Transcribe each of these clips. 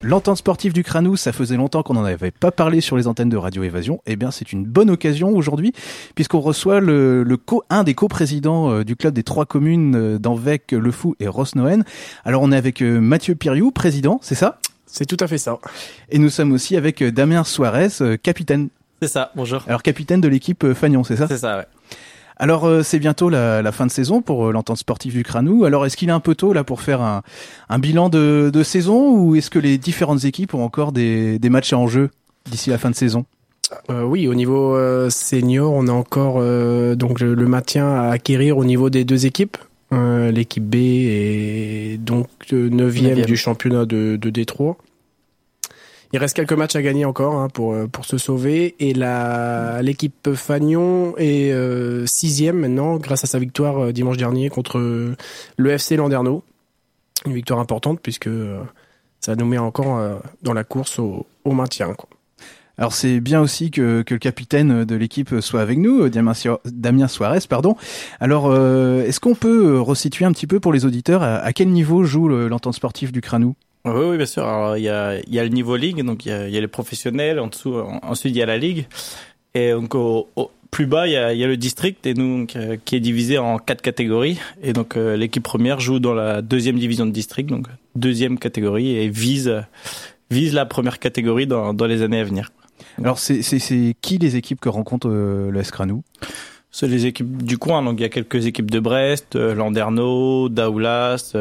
l'entente sportive du Cranou, ça faisait longtemps qu'on n'en avait pas parlé sur les antennes de Radio Évasion. Eh bien, c'est une bonne occasion aujourd'hui, puisqu'on reçoit un des coprésidents du club des 3 communes d'Anvec, Le Fou et Rosnoën. Alors, on est avec Mathieu Piriou, président, c'est ça ? C'est tout à fait ça. Et nous sommes aussi avec Damien Suarez, capitaine. C'est ça, bonjour. Alors, capitaine de l'équipe Fagnon, c'est ça ? C'est ça, ouais. Alors, c'est bientôt la fin de saison pour l'entente sportive du Cranou. Alors, est-ce qu'il est un peu tôt là pour faire un bilan de saison, ou est-ce que les différentes équipes ont encore des matchs en jeu d'ici la fin de saison ? Oui, au niveau senior, on a encore donc le maintien à acquérir au niveau des 2 équipes. L'équipe B est donc 9e du championnat de Détroit. Il reste quelques matchs à gagner encore pour se sauver. Et l'équipe Fagnon est 6e maintenant grâce à sa victoire dimanche dernier contre le FC Landerneau. Une victoire importante puisque ça nous met encore dans la course au maintien, quoi. Alors c'est bien aussi que le capitaine de l'équipe soit avec nous, Damien Suarez, pardon. Alors est-ce qu'on peut resituer un petit peu pour les auditeurs à quel niveau joue l'entente sportive du Cranou ? Oui, bien sûr. Alors, il y a le niveau ligue, donc il y a les professionnels, en dessous, ensuite il y a la ligue. Et donc au plus bas, il y a le district, et nous, qui est divisé en 4 catégories. Et donc l'équipe première joue dans la 2e division de district, donc 2e catégorie, et vise la première catégorie dans les années à venir. Alors c'est qui les équipes que rencontre le Cranou ? C'est les équipes du coin, donc il y a quelques équipes de Brest, Landerneau, Daoulas.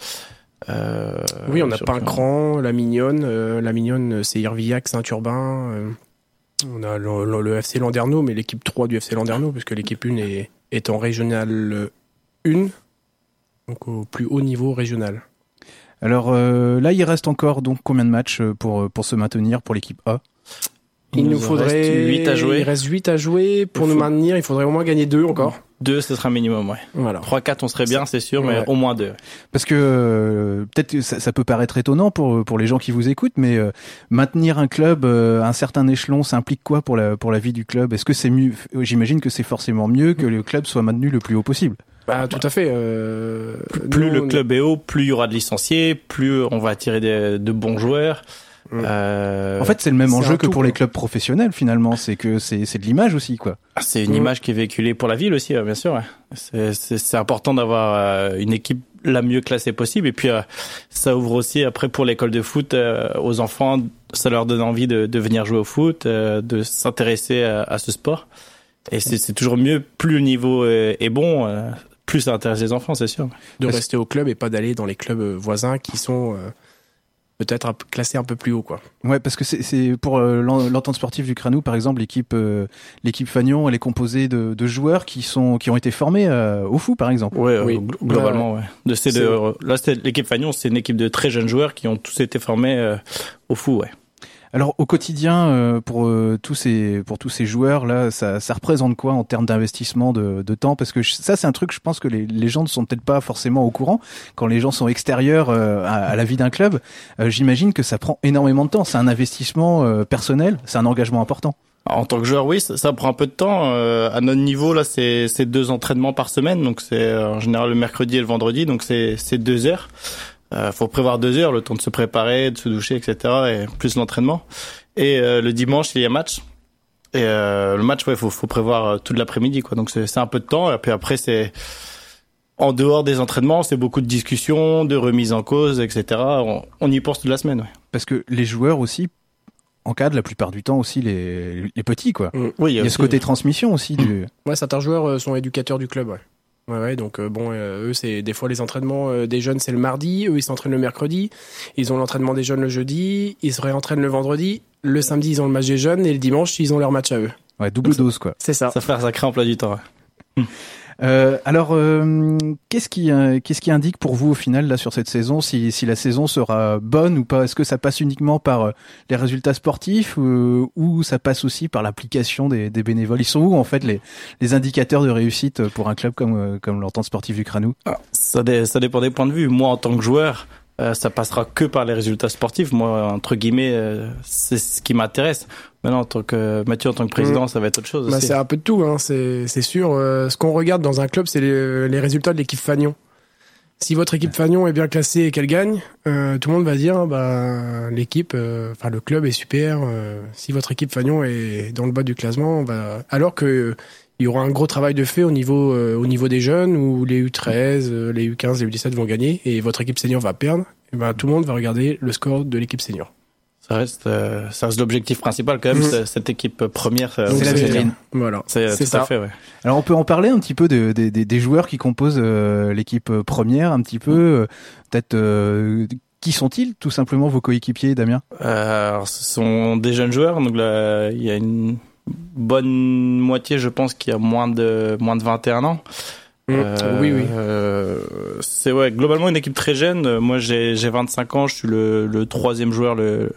Oui, on a Pincran, La Mignonne, c'est Irvillac, Saint-Urbain. On a le FC Landerneau, mais l'équipe 3 du FC Landerneau, puisque l'équipe 1 est en régional 1, donc au plus haut niveau régional. Alors là, il reste encore donc combien de matchs pour se maintenir pour l'équipe A ? Il nous faudrait 8 à jouer. Il reste 8 à jouer. Pour nous maintenir, il faudrait au moins gagner 2 encore. 2, ce sera un minimum, ouais. Voilà. 3-4, on serait bien, c'est sûr, mais au moins 2. Parce que peut-être que ça peut paraître étonnant pour les gens qui vous écoutent, mais maintenir un club à un certain échelon, ça implique quoi pour la vie du club ? Est-ce que c'est mieux ? J'imagine que c'est forcément mieux que le club soit maintenu le plus haut possible. Tout à fait. Plus le club est haut, plus il y aura de licenciés, plus on va attirer de bons joueurs. En fait, c'est le même enjeu que pour les clubs professionnels, finalement. C'est que c'est de l'image aussi, quoi. C'est une image qui est véhiculée pour la ville aussi, bien sûr. Ouais. C'est important d'avoir une équipe la mieux classée possible. Et puis, ça ouvre aussi, après, pour l'école de foot, aux enfants, ça leur donne envie de venir jouer au foot, de s'intéresser à ce sport. Et c'est toujours mieux, plus le niveau est bon, plus ça intéresse les enfants, c'est sûr. De rester au club et pas d'aller dans les clubs voisins qui sont peut-être classés un peu plus haut, quoi. Ouais, parce que c'est pour l'entente sportive du Cranou, par exemple, l'équipe Fagnon, elle est composée de joueurs qui ont été formés au Fou, par exemple. Oui, globalement, ouais. Là, l'équipe Fagnon, c'est une équipe de très jeunes joueurs qui ont tous été formés au Fou, ouais. Alors au quotidien, pour tous ces joueurs là, ça représente quoi en termes d'investissement de temps ? Parce que ça, c'est un truc, je pense que les gens ne sont peut-être pas forcément au courant. Quand les gens sont extérieurs à la vie d'un club, j'imagine que ça prend énormément de temps. C'est un investissement personnel, c'est un engagement important. En tant que joueur, oui, ça prend un peu de temps. À notre niveau, là, c'est 2 entraînements par semaine, donc c'est en général le mercredi et le vendredi, donc c'est 2 heures. Faut prévoir 2 heures, le temps de se préparer, de se doucher, etc. et plus l'entraînement. Et le dimanche, il y a match. Et le match, ouais, faut prévoir toute l'après-midi, quoi. Donc c'est un peu de temps. Et puis après, c'est en dehors des entraînements, c'est beaucoup de discussions, de remises en cause, etc. On y pense toute la semaine, ouais. Parce que les joueurs aussi encadrent la plupart du temps aussi les petits, quoi. Oui, il y a ce côté transmission aussi. Ouais, certains joueurs sont éducateurs du club, ouais. Ouais, donc eux, c'est des fois les entraînements des jeunes, c'est le mardi, eux ils s'entraînent le mercredi, ils ont l'entraînement des jeunes le jeudi, ils se réentraînent le vendredi, le samedi ils ont le match des jeunes et le dimanche ils ont leur match à eux. Ouais, double dose, quoi. C'est ça. Ça crée emploi du temps, ouais. Alors, qu'est-ce qui indique pour vous au final là sur cette saison si la saison sera bonne ou pas ? Est-ce que ça passe uniquement par les résultats sportifs ou ça passe aussi par l'application des bénévoles ? Ils sont où en fait les indicateurs de réussite pour un club comme l'entente sportive du Cranou ? Ça dépend des points de vue. Moi, en tant que joueur, ça passera que par les résultats sportifs. Moi, entre guillemets, c'est ce qui m'intéresse. Maintenant, Mathieu, en tant que président, ça va être autre chose aussi. C'est un peu de tout, hein, c'est sûr. Ce qu'on regarde dans un club, c'est les résultats de l'équipe Fagnon. Si votre équipe Fagnon est bien classée et qu'elle gagne, tout le monde va dire l'équipe, le club est super. Si votre équipe Fagnon est dans le bas du classement, alors que il y aura un gros travail de fait au niveau des jeunes où les U13, les U15, les U17 vont gagner et votre équipe senior va perdre. Et tout le monde va regarder le score de l'équipe senior. Ça reste l'objectif principal quand même, cette équipe première. C'est la vitrine. Voilà. C'est tout ça. À fait, ouais. Alors on peut en parler un petit peu des joueurs qui composent l'équipe première, un petit peu, peut-être qui sont-ils tout simplement vos coéquipiers, Damien? Alors, ce sont des jeunes joueurs, donc là il y a une bonne moitié, je pense, qui a moins de 21 ans. Oui. C'est globalement une équipe très jeune. Moi, j'ai 25 ans, je suis le troisième joueur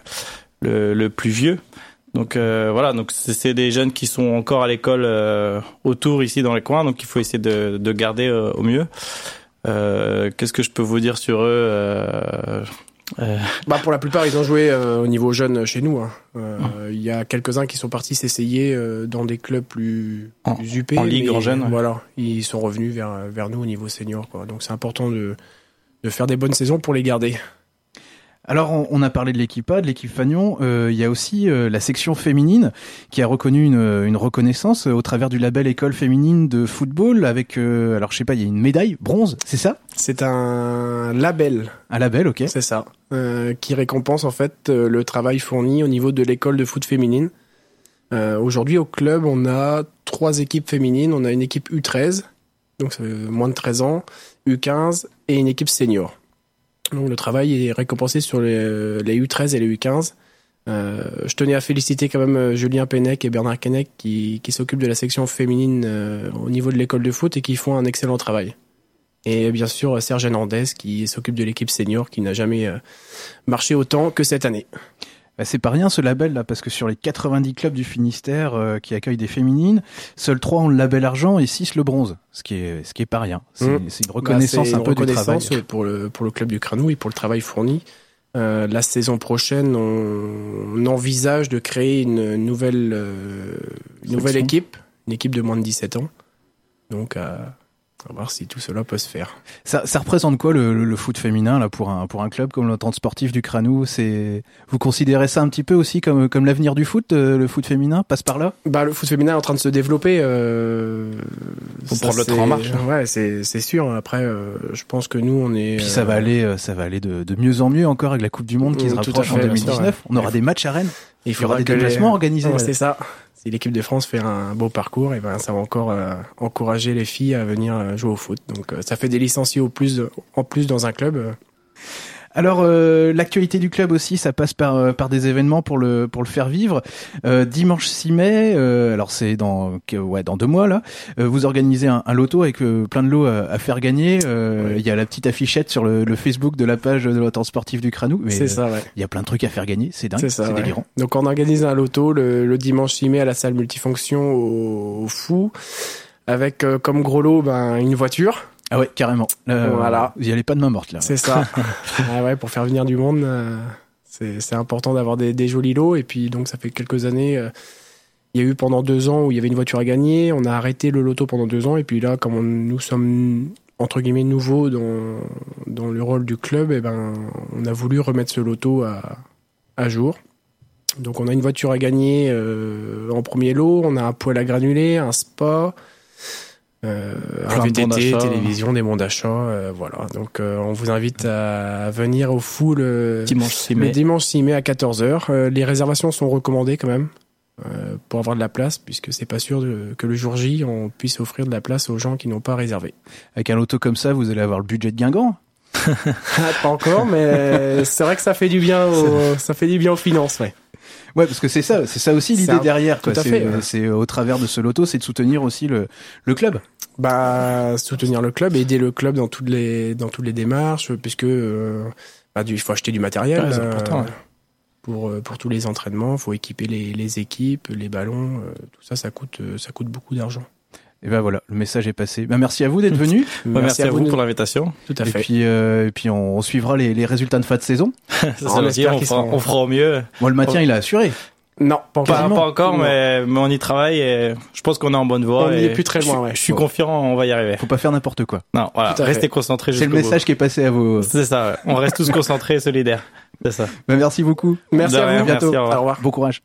le plus vieux. Donc donc c'est des jeunes qui sont encore à l'école autour ici dans les coins, donc il faut essayer de garder au mieux. Qu'est-ce que je peux vous dire sur eux? Pour la plupart, ils ont joué au niveau jeune chez nous. Il y a quelques-uns qui sont partis s'essayer dans des clubs plus UP. En ligue, en jeune. Voilà, ils sont revenus vers nous au niveau senior, quoi. Donc c'est important de faire des bonnes saisons pour les garder. Alors, on a parlé de l'équipe A, de l'équipe Fagnon. Il y a aussi la section féminine qui a reconnu une reconnaissance au travers du label École féminine de football avec, alors je sais pas, il y a une médaille bronze, c'est ça? C'est un label. Un label, ok. C'est ça, qui récompense en fait le travail fourni au niveau de l'école de foot féminine. Aujourd'hui, au club, on a 3 équipes féminines. On a une équipe U13, donc c'est moins de 13 ans, U15 et une équipe senior. Donc le travail est récompensé sur les U13 et les U15. Je tenais à féliciter quand même Julien Pennec et Bernard Kennec qui s'occupent de la section féminine au niveau de l'école de foot et qui font un excellent travail. Et bien sûr Serge Hernandez qui s'occupe de l'équipe senior qui n'a jamais marché autant que cette année. C'est pas rien ce label là, parce que sur les 90 clubs du Finistère qui accueillent des féminines, seuls 3 ont le label argent et 6 le bronze, ce qui est pas rien. C'est une reconnaissance un peu du travail. Pour le club du Cranouille et pour le travail fourni. La saison prochaine, on envisage de créer une nouvelle équipe, une équipe de moins de 17 ans. Donc on va voir si tout cela peut se faire. Ça représente quoi le foot féminin là pour un club comme l'Entente sportive du Cranou? Vous considérez ça un petit peu aussi comme l'avenir du foot, le foot féminin passe par là? Le foot féminin est en train de se développer. Faut prendre le train en marche. Ouais, c'est sûr. Après, je pense que nous on est. Puis ça va aller de mieux en mieux encore avec la Coupe du Monde qui se rapproche en 2019. Ouais. On aura des matchs à Rennes. Il y aura des déplacements organisés. C'est ça. Si l'équipe de France fait un beau parcours, et ça va encore encourager les filles à venir jouer au foot. Donc ça fait des licenciés en plus dans un club. Alors l'actualité du club aussi, ça passe par des événements pour le faire vivre. Dimanche 6 mai, alors c'est dans 2 mois là, vous organisez un loto avec plein de lots à faire gagner. Il y a la petite affichette sur le Facebook de la page de l'Entente sportive du Cranou. C'est ça, ouais. Il y a plein de trucs à faire gagner, c'est dingue, c'est délirant. Donc on organise un loto le dimanche 6 mai à la salle multifonction au Fou, avec comme gros lot une voiture. Ah ouais, carrément. Voilà. Vous y allez pas de main morte là. C'est ça. Pour faire venir du monde, c'est important d'avoir des jolis lots. Et puis donc ça fait quelques années, il y a eu pendant 2 ans où il y avait une voiture à gagner. On a arrêté le loto pendant 2 ans. Et puis là, comme nous sommes entre guillemets nouveaux dans le rôle du club, on a voulu remettre ce loto à jour. Donc on a une voiture à gagner en premier lot. On a un poêle à granulés, un spa. Un VTT, télévision, des bons d'achat, voilà. Donc on vous invite à venir au Fou le dimanche 6 mai à 14h. Les réservations sont recommandées quand même pour avoir de la place, puisque c'est pas sûr que le jour J on puisse offrir de la place aux gens qui n'ont pas réservé. Avec un loto comme ça, vous allez avoir le budget de Guingamp. Pas encore, mais c'est vrai que ça fait du bien aux finances, ouais. Ouais, parce que c'est ça aussi l'idée derrière, quoi. C'est au travers de ce loto, c'est de soutenir aussi le club. Soutenir le club, aider le club dans toutes les démarches, puisque il faut acheter du matériel. C'est important. Pour tous les entraînements, faut équiper les équipes, les ballons, tout ça, ça coûte beaucoup d'argent. Et voilà, le message est passé. Merci à vous d'être venu. Merci à vous pour l'invitation. Tout à fait. Et puis on suivra les résultats de fin de saison. On fera au mieux. Moi, le maintien, il a assuré. Non, pas encore. Pas encore, mais on y travaille et je pense qu'on est en bonne voie. On y est plus très loin, ouais. Je suis confiant, on va y arriver. Faut pas faire n'importe quoi. Non, voilà. Restez concentrés jusqu'au bout. C'est le message qui est passé à vos... C'est ça, ouais. On reste tous concentrés et solidaires. C'est ça. Merci beaucoup. Merci à vous. À bientôt. Merci, au revoir. Bon courage.